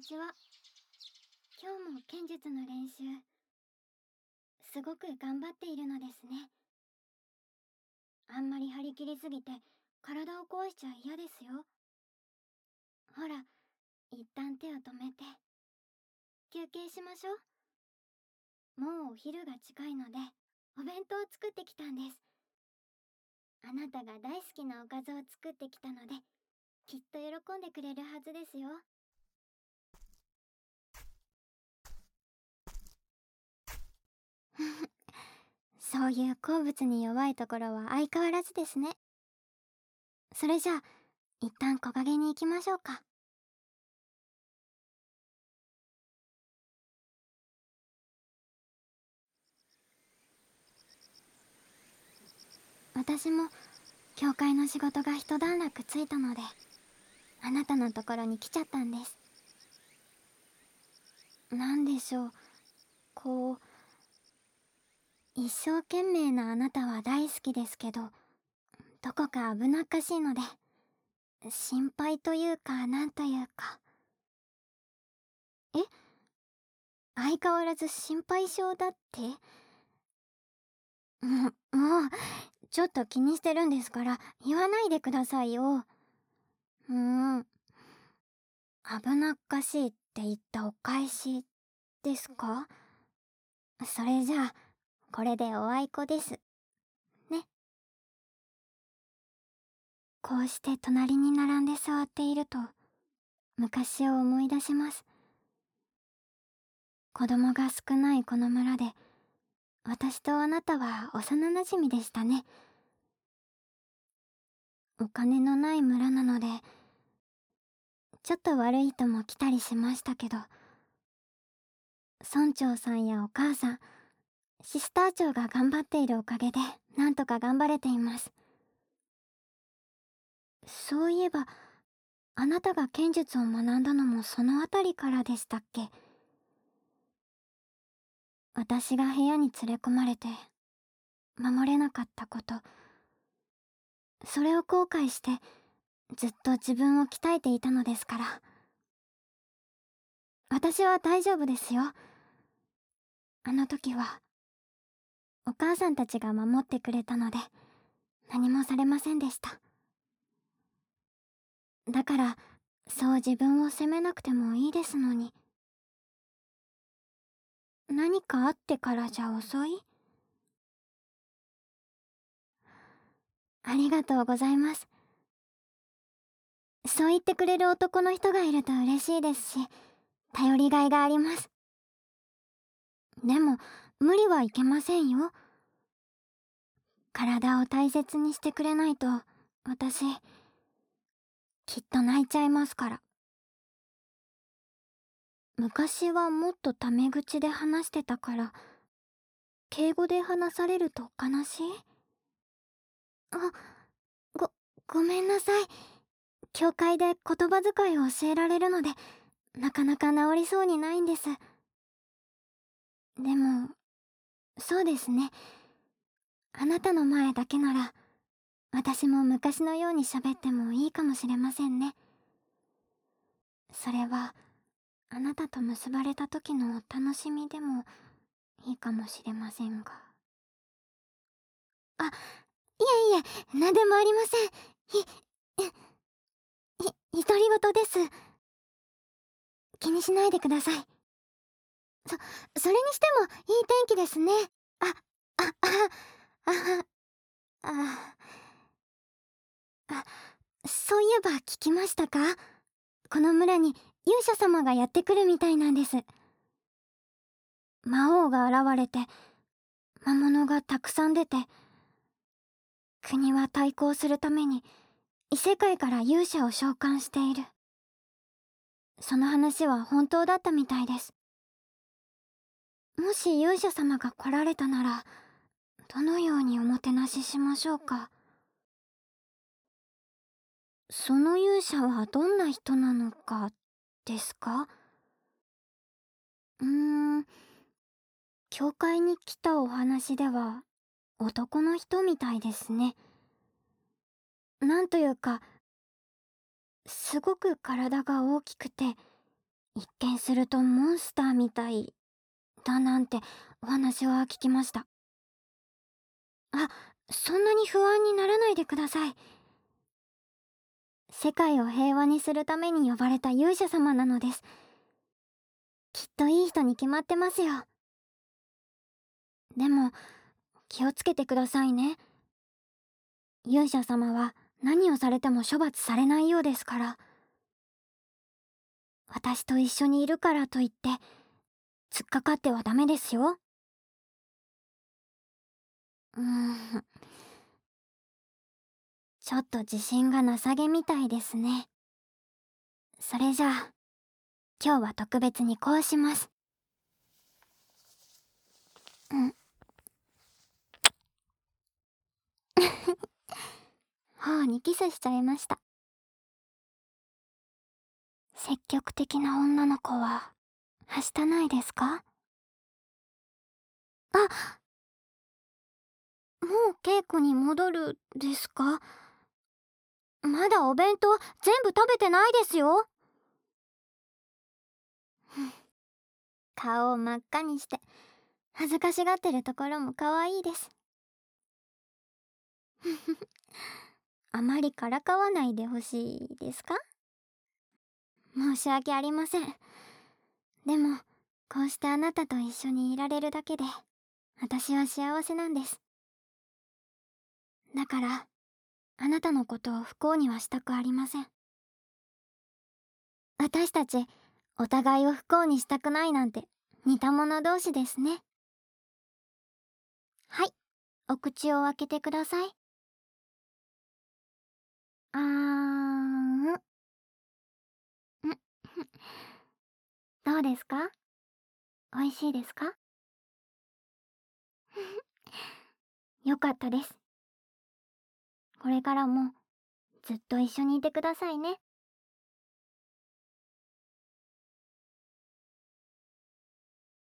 ちは。今日も剣術の練習、すごく頑張っているのですね。あんまり張り切りすぎて体を壊しちゃ嫌ですよ。ほら、一旦手を止めて休憩しましょう。もうお昼が近いのでお弁当を作ってきたんです。あなたが大好きなおかずを作ってきたので、きっと喜んでくれるはずですよ。そういう好物に弱いところは相変わらずですね。それじゃあ一旦木陰に行きましょうか。私も教会の仕事が一段落ついたので、あなたのところに来ちゃったんです。なんでしょう、こう、一生懸命なあなたは大好きですけど、どこか危なっかしいので、心配というかなんというか。え、相変わらず心配性だって？もう、ちょっと気にしてるんですから言わないでくださいよ。危なっかしいって言ったお返しですか？それじゃあこれでおあいこですね。こうして隣に並んで座っていると昔を思い出します。子供が少ないこの村で私とあなたは幼なじみでしたね。お金のない村なのでちょっと悪い人も来たりしましたけど、村長さんやお母さん、シスター長が頑張っているおかげでなんとか頑張れています。そういえばあなたが剣術を学んだのもそのあたりからでしたっけ？私が部屋に連れ込まれて守れなかったこと、それを後悔してずっと自分を鍛えていたのですから。私は大丈夫ですよ。あの時はお母さんたちが守ってくれたので何もされませんでした。だからそう自分を責めなくてもいいですのに。何かあってからじゃ遅い？ありがとうございます。そう言ってくれる男の人がいると嬉しいですし、頼りがいがあります。でも無理はいけませんよ。体を大切にしてくれないと私きっと泣いちゃいますから。昔はもっとタメ口で話してたから敬語で話されると悲しい？あ、ご、ごめんなさい。教会で言葉遣いを教えられるのでなかなか治りそうにないんです。でもそうですね、あなたの前だけなら私も昔のように喋ってもいいかもしれませんね。それはあなたと結ばれた時のお楽しみでもいいかもしれませんが。あ、いえいえ、何でもありません。独り言です。気にしないでください。それにしてもいい天気ですね。あ、あ、あ、あ、あ、そういえば聞きましたか？この村に勇者様がやってくるみたいなんです。魔王が現れて魔物がたくさん出て、国は対抗するために異世界から勇者を召喚している。その話は本当だったみたいです。もし勇者様が来られたならどのようにおもてなししましょうか？その勇者はどんな人なのかですか？うーん、教会に来たお話では男の人みたいですね。なんというかすごく体が大きくて一見するとモンスターみたいだなんてお話は聞きました。あ、そんなに不安にならないでください。世界を平和にするために呼ばれた勇者様なのです。きっといい人に決まってますよ。でも気をつけてくださいね。勇者様は何をされても処罰されないようですから。私と一緒にいるからといって突っかかってはダメですよ。うーん、ちょっと自信がなさげみたいですね。それじゃあ今日は特別にこうします。うん。頬にキスしちゃいました。積極的な女の子ははしたないですか？あ、もう稽古に戻るですか？まだお弁当全部食べてないですよ。顔を真っ赤にして恥ずかしがってるところも可愛いです。あまりからかわないでほしいですか？申し訳ありません。でもこうしてあなたと一緒にいられるだけで私は幸せなんです。だからあなたのことを不幸にはしたくありません。私たちお互いを不幸にしたくないなんて似た者同士ですね。はい、お口を開けてください。あーん。んどうですか？美味しいですか？よかったです。これからもずっと一緒にいてくださいね。